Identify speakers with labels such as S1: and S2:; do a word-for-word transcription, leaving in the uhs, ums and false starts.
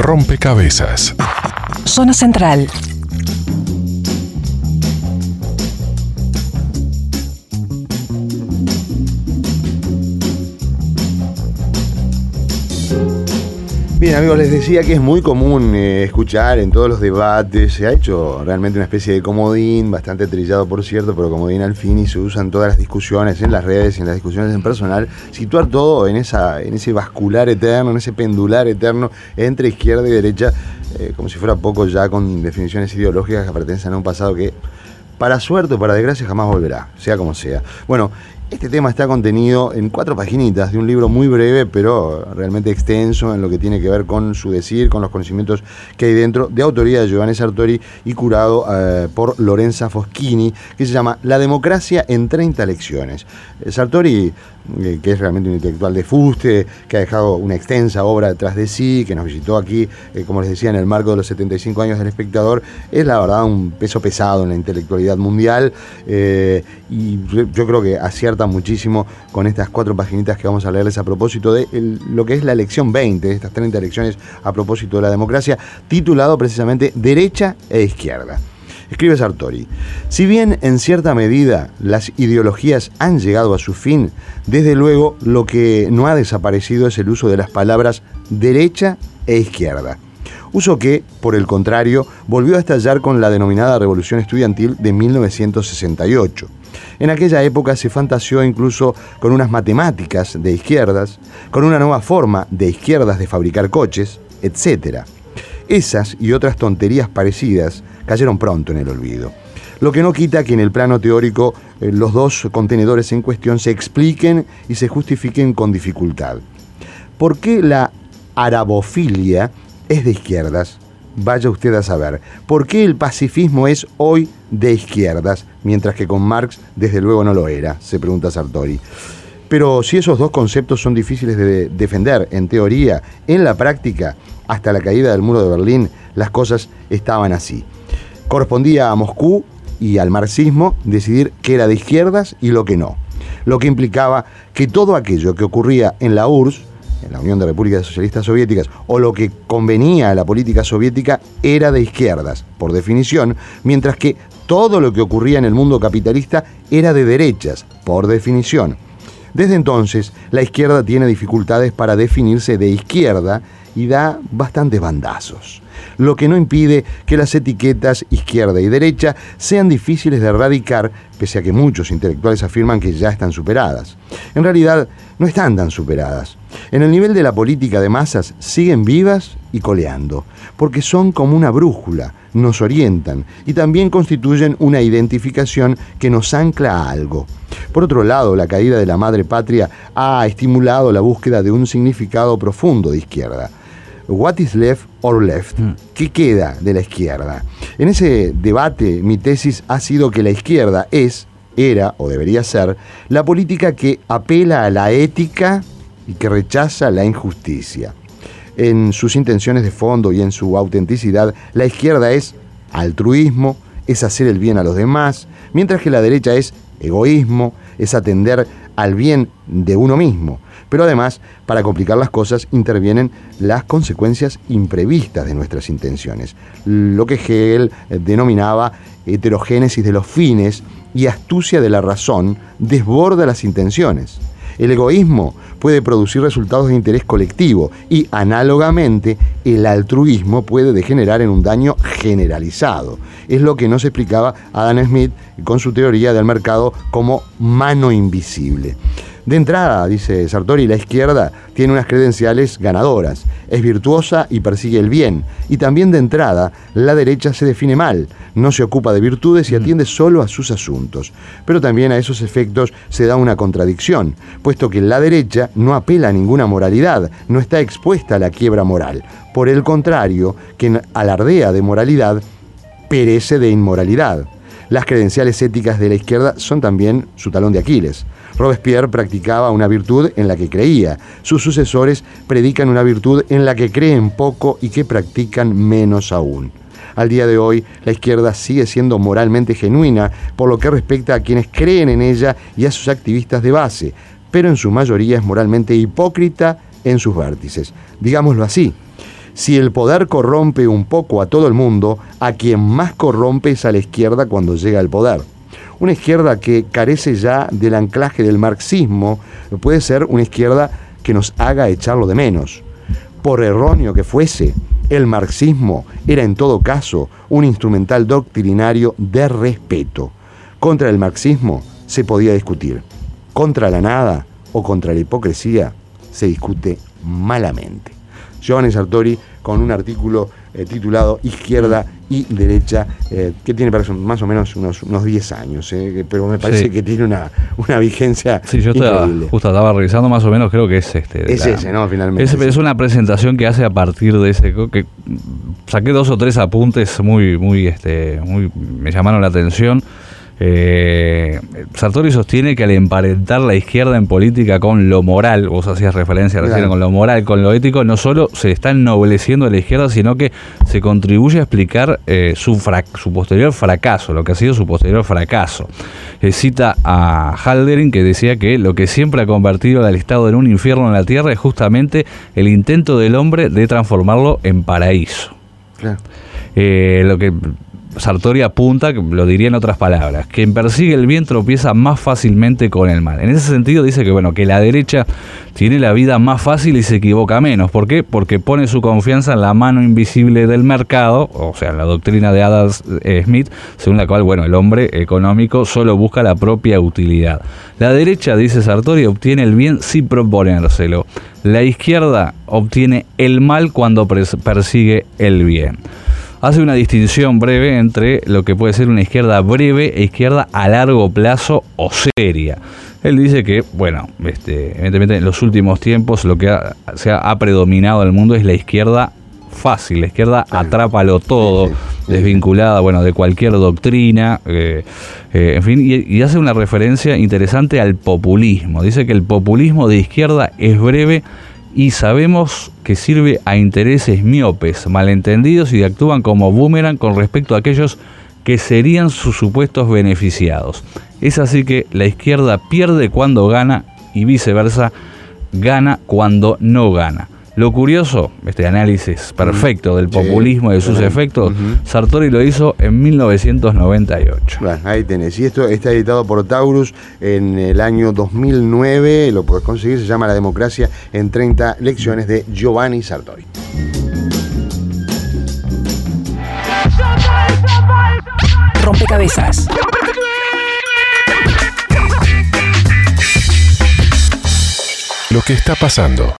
S1: Rompecabezas.
S2: Zona Central.
S3: Bien, amigos, les decía que es muy común eh, escuchar en todos los debates, se ha hecho realmente una especie de comodín, bastante trillado por cierto, pero comodín al fin, y se usan todas las discusiones en las redes y en las discusiones en personal, situar todo en, esa, en ese bascular eterno, en ese pendular eterno entre izquierda y derecha, eh, como si fuera poco ya con definiciones ideológicas que pertenecen a un pasado que, para suerte o para desgracia, jamás volverá, sea como sea. Bueno, este tema está contenido en cuatro paginitas de un libro muy breve, pero realmente extenso en lo que tiene que ver con su decir, con los conocimientos que hay dentro, de autoría de Giovanni Sartori y curado eh, por Lorenza Foschini, que se llama La democracia en treinta lecciones. Eh, Sartori, eh, que es realmente un intelectual de fuste, que ha dejado una extensa obra detrás de sí, que nos visitó aquí, eh, como les decía, en el marco de los setenta y cinco años del Espectador, es la verdad un peso pesado en la intelectualidad mundial, eh, y yo creo que acierta muchísimo con estas cuatro paginitas que vamos a leerles a propósito de el, lo que es la lección veinte, de estas treinta lecciones a propósito de la democracia, titulado precisamente Derecha e Izquierda. Escribe Sartori: si bien en cierta medida las ideologías han llegado a su fin, desde luego lo que no ha desaparecido es el uso de las palabras derecha e izquierda. Uso que, por el contrario, volvió a estallar con la denominada Revolución Estudiantil de mil novecientos sesenta y ocho. En aquella época se fantaseó incluso con unas matemáticas de izquierdas, con una nueva forma de izquierdas de fabricar coches, etcétera. Esas y otras tonterías parecidas cayeron pronto en el olvido. Lo que no quita que en el plano teórico eh, los dos contenedores en cuestión se expliquen y se justifiquen con dificultad. ¿Por qué la arabofilia es de izquierdas? Vaya usted a saber. ¿Por qué el pacifismo es hoy de izquierdas, mientras que con Marx desde luego no lo era? Se pregunta Sartori. Pero si esos dos conceptos son difíciles de defender en teoría, en la práctica, hasta la caída del muro de Berlín, las cosas estaban así. Correspondía a Moscú y al marxismo decidir qué era de izquierdas y lo que no. Lo que implicaba que todo aquello que ocurría en la U R S S, en la Unión de Repúblicas Socialistas Soviéticas, o lo que convenía a la política soviética era de izquierdas, por definición, mientras que todo lo que ocurría en el mundo capitalista era de derechas, por definición. Desde entonces, la izquierda tiene dificultades para definirse de izquierda y da bastantes bandazos, lo que no impide que las etiquetas izquierda y derecha sean difíciles de erradicar, pese a que muchos intelectuales afirman que ya están superadas. En realidad, no están tan superadas. En el nivel de la política de masas siguen vivas y coleando, porque son como una brújula, nos orientan y también constituyen una identificación que nos ancla a algo. Por otro lado, la caída de la madre patria ha estimulado la búsqueda de un significado profundo de izquierda. What is left or left? ¿Qué queda de la izquierda? En ese debate, mi tesis ha sido que la izquierda es, era o debería ser, la política que apela a la ética y que rechaza la injusticia. En sus intenciones de fondo y en su autenticidad, la izquierda es altruismo, es hacer el bien a los demás, mientras que la derecha es egoísmo, es atender al bien de uno mismo. Pero además, para complicar las cosas, intervienen las consecuencias imprevistas de nuestras intenciones, lo que Hegel denominaba heterogénesis de los fines y astucia de la razón desborda las intenciones. El egoísmo puede producir resultados de interés colectivo y, análogamente, el altruismo puede degenerar en un daño generalizado. Es lo que nos explicaba Adam Smith con su teoría del mercado como mano invisible. De entrada, dice Sartori, la izquierda tiene unas credenciales ganadoras, es virtuosa y persigue el bien. Y también de entrada, la derecha se define mal, no se ocupa de virtudes y atiende solo a sus asuntos. Pero también a esos efectos se da una contradicción, puesto que la derecha no apela a ninguna moralidad, no está expuesta a la quiebra moral. Por el contrario, quien alardea de moralidad, perece de inmoralidad. Las credenciales éticas de la izquierda son también su talón de Aquiles. Robespierre practicaba una virtud en la que creía. Sus sucesores predican una virtud en la que creen poco y que practican menos aún. Al día de hoy, la izquierda sigue siendo moralmente genuina por lo que respecta a quienes creen en ella y a sus activistas de base, pero en su mayoría es moralmente hipócrita en sus vértices. Digámoslo así. Si el poder corrompe un poco a todo el mundo, a quien más corrompe es a la izquierda cuando llega al poder. Una izquierda que carece ya del anclaje del marxismo puede ser una izquierda que nos haga echarlo de menos. Por erróneo que fuese, el marxismo era en todo caso un instrumental doctrinario de respeto. Contra el marxismo se podía discutir. Contra la nada o contra la hipocresía se discute malamente. Giovanni Sartori con un artículo eh, titulado Izquierda y Derecha, eh, que tiene más o menos unos, unos diez años, eh, pero me parece sí. que tiene una, una vigencia
S1: sí, yo estaba,
S3: increíble.
S1: Justo estaba revisando más o menos, creo que es este.
S3: Es la, ese, ¿no? Finalmente.
S1: Es, es una presentación que hace a partir de ese, que saqué dos o tres apuntes muy, muy, este, muy, me llamaron la atención. Eh, Sartori sostiene que al emparentar la izquierda en política con lo moral, vos hacías referencia recién claro. con lo moral, con lo ético, no solo se está ennobleciendo a la izquierda, sino que se contribuye a explicar eh, su, fra- su posterior fracaso, lo que ha sido su posterior fracaso. Eh, cita a Haldering, que decía que lo que siempre ha convertido al Estado en un infierno en la tierra es justamente el intento del hombre de transformarlo en paraíso. Claro. Eh, lo que Sartori apunta, lo diría en otras palabras, quien persigue el bien tropieza más fácilmente con el mal. En ese sentido dice que bueno, que la derecha tiene la vida más fácil y se equivoca menos. ¿Por qué? Porque pone su confianza en la mano invisible del mercado, o sea, en la doctrina de Adam Smith, según la cual, bueno, el hombre económico solo busca la propia utilidad. La derecha, dice Sartori, obtiene el bien sin proponérselo. La izquierda obtiene el mal cuando persigue el bien. Hace una distinción breve entre lo que puede ser una izquierda breve e izquierda a largo plazo o seria. Él dice que, bueno, este, evidentemente en los últimos tiempos lo que ha, se ha, ha predominado en el mundo es la izquierda fácil, la izquierda sí. atrápalo todo, sí, sí. desvinculada, bueno, de cualquier doctrina, eh, eh, en fin, y, y hace una referencia interesante al populismo. Dice que el populismo de izquierda es breve y sabemos que sirve a intereses miopes, malentendidos y actúan como boomerang con respecto a aquellos que serían sus supuestos beneficiados. Es así que la izquierda pierde cuando gana y viceversa, gana cuando no gana. Lo curioso, este análisis perfecto del populismo y de sus efectos, uh-huh. Sartori lo hizo en mil novecientos noventa y ocho.
S3: Bueno, ahí tenés. Y esto está editado por Taurus en el año dos mil nueve. Lo podés conseguir, se llama La democracia en treinta lecciones de Giovanni Sartori.
S2: Rompecabezas.
S4: Lo que está pasando.